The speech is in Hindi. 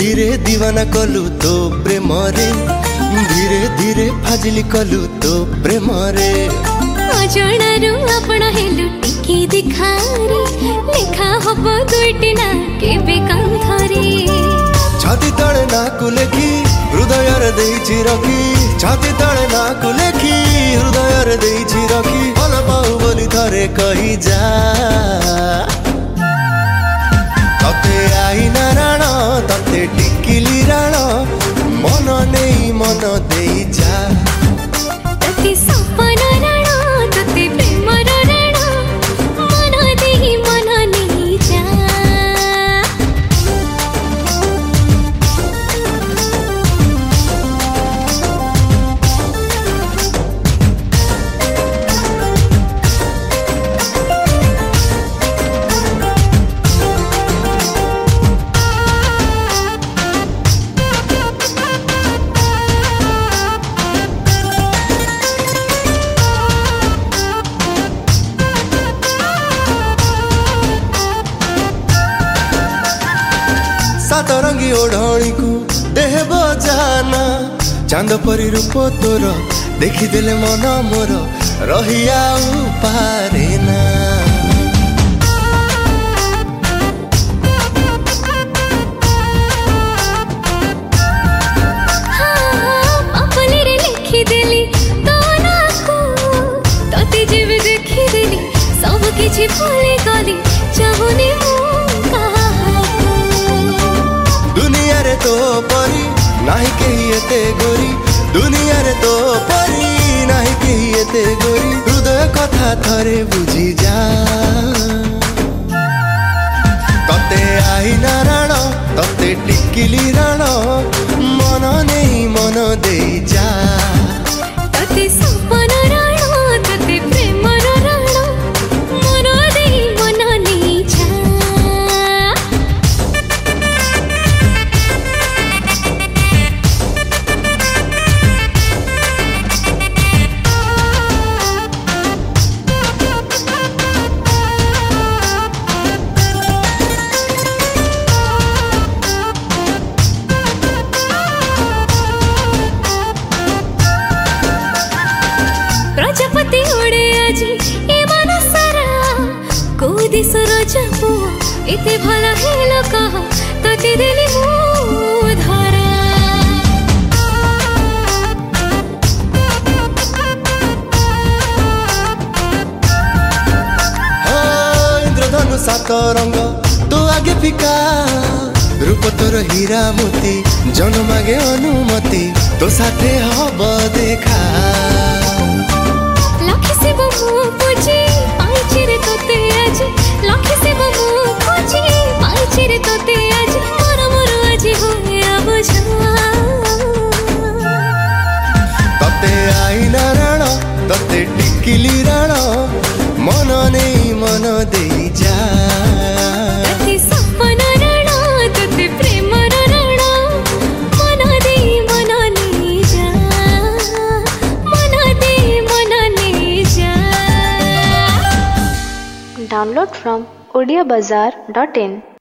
धीरे दीवाना कलु तो प्रेम रे, धीरे धीरे फाजिली कलु तो प्रेम रे। अजणारू आपण हेलु टिकी दिखारी, लेखा हब दुईटी ना केबे कांथरी। छाती तले नाकु लेखी हृदय रे देइछि रखी, छाती तले नाकु लेखी हृदय रे देइछि रखी। भल पाऊ बोली थरे कहि जा, तते आईना राण तते टिकिली राण, मन नहीं मन देई जा। तते सपन राण तते प्रेम राण, मन देही मन नहीं जा। सातरंगी ओढ़णी को देह बजाना, चांद परी रूप तोर देखिदेले मन मोर रहिया पारे ना। सब किछि भूली गली चाहुनी दुनिया रे तो परी नाही केही एते गोरी, दुनिया रे तो परी नाही केही एते गोरी। हृदय कथा थरे बुझी जा, तते आईना राण तते टिकिली राण, मन नहीं मन देई जा। तते सपन राण तते प्रेम राण, मन देई मन नहीं जा। प्रजापति उड़े आजी ए मन सारा, को देशर जापु एते भल हेल कह, तते देली मु धरा। इंद्रधनु सात रंग तो आगे फिका, रूप तोर हीरा मोती जन मागे अनुमति, तो साथे हब देखा। लखी से वो पूछी पाइछि रे तोते आज, लखी से वो पूछी पाइछि रे तोते आज, मोर मोर आज होए बुझा। तते आईना राण तते टिकिली राण, मन नहीं मन देई जा। तते सपन राण तते प्रेम राण, मन देई मन नहीं जा, मन देई मन नहीं जा। Download from odiabazaar.in